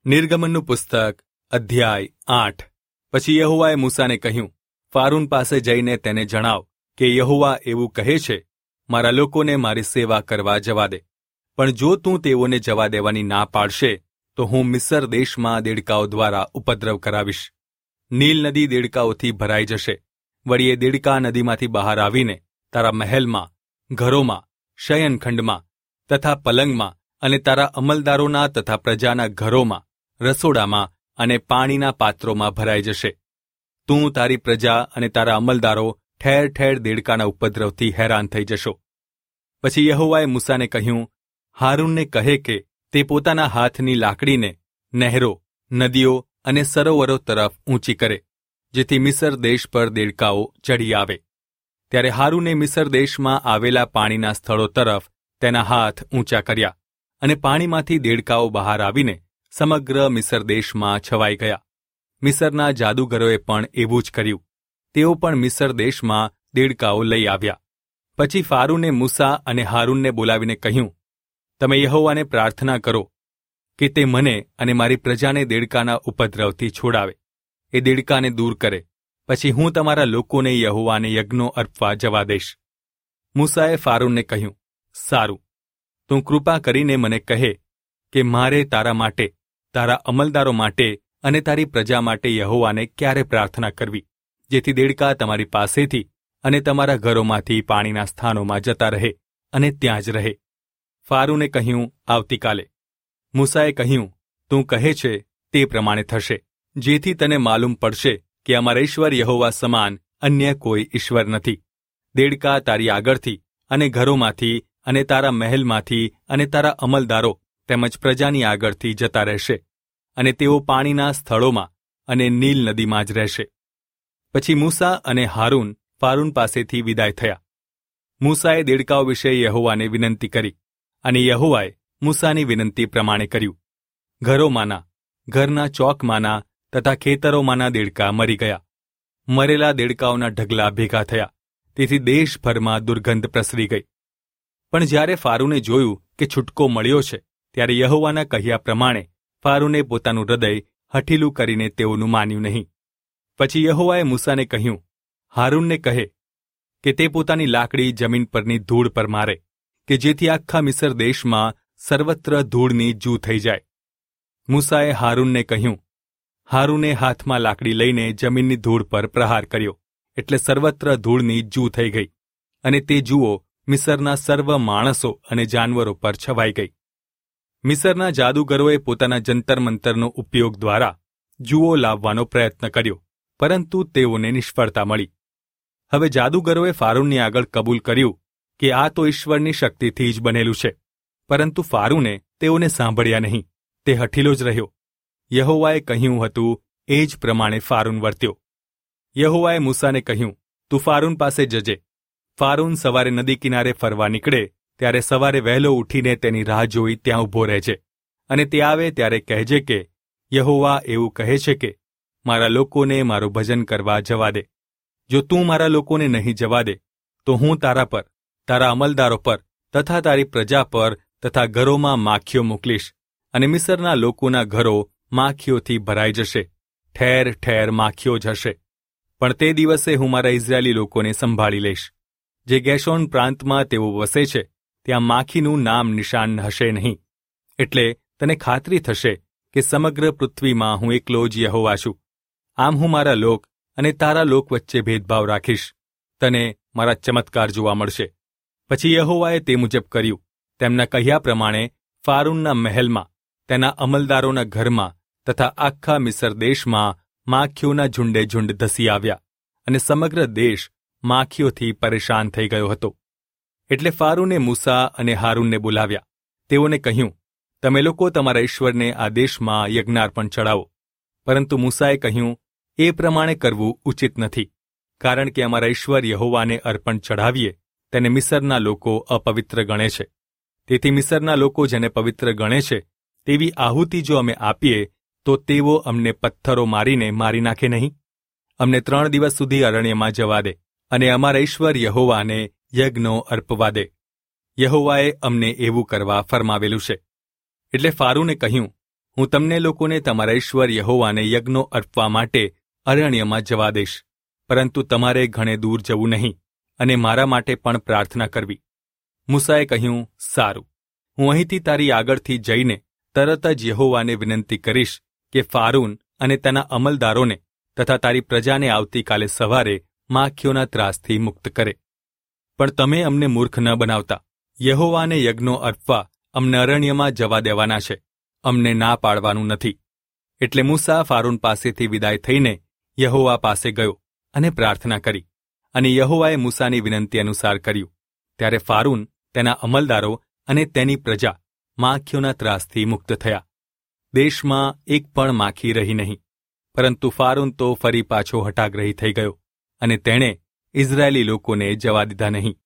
નિર્ગમનનું પુસ્તક અધ્યાય 8। પછી યહોવાએ મૂસાને કહ્યું, ફારૂન પાસે જઈને તેને જણાવ કે યહોવા એવું કહે છે, મારા લોકોને મારી સેવા કરવા જવા દે, પણ જો તું તેઓને જવા દેવાની ના પાડશે તો હું મિસ્ર દેશમાં દેડકાઓ દ્વારા ઉપદ્રવ કરાવીશ। નીલ નદી દેડકાઓથી ભરાઈ જશે, વળી એ દેડકા નદીમાંથી બહાર આવીને તારા મહેલમાં, ઘરોમાં, શયનખંડમાં તથા પલંગમાં અને તારા અમલદારોના તથા પ્રજાના ઘરોમાં, રસોડામાં અને પાણીના પાત્રોમાં ભરાઈ જશે। તું, તારી પ્રજા અને તારા અમલદારો ઠેર ઠેર દેડકાના ઉપદ્રવથી હેરાન થઈ જશો। પછી યહોવાએ મૂસાને કહ્યું, હારૂનને કહે કે તે પોતાના હાથની લાકડીને નહેરો, નદીઓ અને સરોવરો તરફ ઊંચી કરે, જેથી મિસ્ર દેશ પર દેડકાઓ ચડી આવે। ત્યારે હારૂને મિસ્ર દેશમાં આવેલા પાણીના સ્થળો તરફ તેના હાથ ઊંચા કર્યા, અને પાણીમાંથી દેડકાઓ બહાર આવીને સમગ્ર મિસ્ર દેશમાં છવાઈ ગયા। મિસ્રના જાદુગરોએ પણ એવું જ કર્યું, તેઓ પણ મિસ્ર દેશમાં દેડકાઓ લઈ આવ્યા। પછી ફારૂને મૂસા અને હારૂનને બોલાવીને કહ્યું, તમે યહોવાને પ્રાર્થના કરો કે તે મને અને મારી પ્રજાને દેડકાના ઉપદ્રવથી છોડાવે, એ દેડકાને દૂર કરે, પછી હું તમારા લોકોને યહોવાને યજ્ઞો અર્પવા જવા દઈશ। મૂસાએ ફારૂનને કહ્યું, સારું, તું કૃપા કરીને મને કહે કે મારે તારા માટે, તારા અમલદારો માટે અને તારી પ્રજા માટે યહોવાને ક્યારે પ્રાર્થના કરવી, જેથી દેડકા તમારી પાસેથી અને તમારા ઘરોમાંથી પાણીના સ્થાનોમાં જતા રહે અને ત્યાં જ રહે। ફારૂને કહ્યું, આવતીકાલે। મૂસાએ કહ્યું, તું કહે છે તે પ્રમાણે થશે, જેથી તને માલુમ પડશે કે અમારા ઈશ્વર યહોવા સમાન અન્ય કોઈ ઈશ્વર નથી। દેડકા તારી આગળથી અને ઘરોમાંથી અને તારા મહેલમાંથી અને તારા અમલદારો તેમજ પ્રજાની આગળથી જતા રહેશે, અને તેઓ પાણીના સ્થળોમાં અને નીલ નદીમાં જ રહેશે। પછી મૂસા અને હારૂન ફારૂન પાસેથી વિદાય થયા। મૂસાએ દેડકાઓ વિશે યહોવાને વિનંતી કરી, અને યહોવાએ મૂસાની વિનંતી પ્રમાણે કર્યું। ઘરોમાંના, ઘરના ચોકમાંના તથા ખેતરોમાંના દેડકા મરી ગયા। મરેલા દેડકાઓના ઢગલા ભેગા થયા, તેથી દેશભરમાં દુર્ગંધ પ્રસરી ગઈ। પણ જ્યારે ફારૂને જોયું કે છૂટકો મળ્યો છે, ત્યારે યહોવાના કહ્યા પ્રમાણે ફારૂને પોતાનું હૃદય હઠીલું કરીને તેઓનું માન્યું નહીં। પછી યહોવાએ મૂસાને કહ્યું, હારૂનને કહે કે તે પોતાની લાકડી જમીન પરની ધૂળ પર મારે, કે જેથી આખા મિસ્ર દેશમાં સર્વત્ર ધૂળની જૂ થઈ જાય। મૂસાએ હારૂનને કહ્યું, હારૂને હાથમાં લાકડી લઈને જમીનની ધૂળ પર પ્રહાર કર્યો, એટલે સર્વત્ર ધૂળની જૂ થઈ ગઈ, અને તે જુઓ મિસ્રના સર્વ માણસો અને જાનવરો પર છવાઈ ગઈ। મિસ્રના જાદુગરોએ પોતાના જંતર મંતરનો ઉપયોગ દ્વારા જુઓ લાવવાનો પ્રયત્ન કર્યો, પરંતુ તેઓને નિષ્ફળતા મળી। હવે જાદુગરોએ ફારૂનની આગળ કબૂલ કર્યું કે આ તો ઈશ્વરની શક્તિથી જ બનેલું છે, પરંતુ ફારૂને તેઓને સાંભળ્યા નહીં, તે હઠીલો જ રહ્યો। યહોવાએ કહ્યું હતું એ જ પ્રમાણે ફારૂન વર્ત્યો। યહોવાએ મૂસાને કહ્યું, તું ફારૂન પાસે જજે। ફારૂન સવારે નદી કિનારે ફરવા નીકળે ત્યારે સવારે વહેલો ઉઠીને તેની રાહ જોઈ ત્યાં ઊભો રહેજે, અને તે આવે ત્યારે કહેજે કે યહોવા એવું કહે છે કે મારા લોકોને મારું ભજન કરવા જવા દે। જો તું મારા લોકોને નહીં જવા દે તો હું તારા પર, તારા અમલદારો પર તથા તારી પ્રજા પર તથા ઘરોમાં માખીઓ મોકલીશ, અને મિસ્રના લોકોના ઘરો માખીઓથી ભરાઈ જશે, ઠેર ઠેર માખીઓ જ હશે। પણ તે દિવસે હું મારા ઇઝરાયેલી લોકોને સંભાળી લઈશ। જે ગેશોન પ્રાંતમાં તેઓ વસે છે ત્યાં માખીનું નામ નિશાન હશે નહીં, એટલે તને ખાતરી થશે કે સમગ્ર પૃથ્વીમાં હું એકલો જ યહોવા છું। આમ હું મારા લોક અને તારા લોક વચ્ચે ભેદભાવ રાખીશ, તને મારા ચમત્કાર જોવા મળશે। પછી યહોવાએ તે મુજબ કર્યું। તેમના કહ્યા પ્રમાણે ફારૂનના મહેલમાં, તેના અમલદારોના ઘરમાં તથા આખા મિસ્ર દેશમાં માખીઓના ઝુંડે ઝુંડ ધસી આવ્યા, અને સમગ્ર દેશ માખીઓથી પરેશાન થઈ ગયો હતો। એટલે ફારૂને મૂસા અને હારૂનને બોલાવ્યા। તેઓને કહ્યું, તમે લોકો તમારા ઈશ્વરને આ દેશમાં યજ્ઞાર્પણ ચડાવો। પરંતુ મૂસાએ કહ્યું, એ પ્રમાણે કરવું ઉચિત નથી, કારણ કે અમારા ઈશ્વર યહોવાને અર્પણ ચઢાવીએ તેને મિસ્રના લોકો અપવિત્ર ગણે છે। તેથી મિસ્રના લોકો જેને પવિત્ર ગણે છે તેવી આહુતિ જો અમે આપીએ તો તેઓ અમને પથ્થરો મારીને મારી નાખે નહીં? અમને 3 દિવસ સુધી અરણ્યમાં જવા દે, અને અમારા ઈશ્વર યહોવાને યજ્ઞો અર્પવા દે। યહોવાએ અમને એવું કરવા ફરમાવેલું છે। એટલે ફારૂને કહ્યું, હું તમને લોકોને તમારા ઈશ્વર યહોવાને યજ્ઞો અર્પવા માટે અરણ્યમાં જવા દઈશ, પરંતુ તમારે ઘણે દૂર જવું નહીં અને મારા માટે પણ પ્રાર્થના કરવી. મૂસાએ કહ્યું, સારું, હું અહીંથી તારી આગળથી જઈને તરત જ યહોવાને વિનંતી કરીશ કે ફારૂન અને તેના અમલદારોને તથા તારી પ્રજાને આવતીકાલે સવારે માખીઓના ત્રાસથી મુક્ત કરે. પણ તમે અમને મૂર્ખ ન બનાવતા. યહોવાને યજ્ઞો અર્પવા અમને અરણ્યમાં જવા દેવાના છે, અમને ના પાડવાનું નથી. એટલે મૂસા ફારૂન પાસેથી વિદાય થઈને યહોવા પાસે ગયો અને પ્રાર્થના કરી, અને યહોવાએ મૂસાની વિનંતી અનુસાર કર્યું. ત્યારે ફારૂન, તેના અમલદારો અને તેની પ્રજા માખીઓના ત્રાસથી મુક્ત થયા. દેશમાં એક પણ માખી રહી નહીં. પરંતુ ફારૂન તો ફરી પાછો હઠાગ્રહી થઈ ગયો અને તેણે ઇઝરાયેલી લોકોને જવા દીધા નહીં.